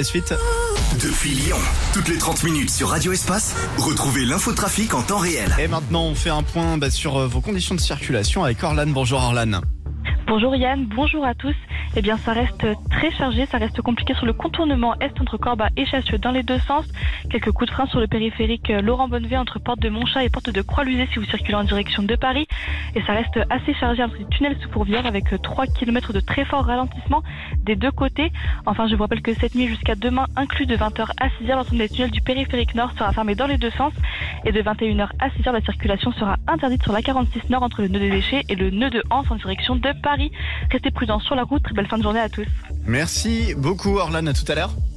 Suite. Depuis Lyon, toutes les 30 minutes sur Radio Espace, retrouvez l'infotrafic en temps réel. Et maintenant, on fait un point sur vos conditions de circulation avec Orlan. Bonjour Orlan. Bonjour Yann, bonjour à tous. Eh bien, ça reste très chargé, ça reste compliqué sur le contournement est entre Corba et Chassieux dans les deux sens. Quelques coups de frein sur le périphérique Laurent Bonnevet entre Porte de Montchat et Porte de Croix-Luzet si vous circulez en direction de Paris. Et ça reste assez chargé entre les tunnels sous Fourvière avec 3 km de très fort ralentissement des deux côtés. Enfin, je vous rappelle que cette nuit jusqu'à demain, inclus de 20h à 6h, l'ensemble des tunnels du périphérique nord sera fermé dans les deux sens. Et de 21h à 6h, la circulation sera interdite sur la 46 nord entre le nœud des déchets et le nœud de Anse en direction de Paris. Restez prudents sur la route, très belle fin de journée à tous. Merci beaucoup Orlan, à tout à l'heure.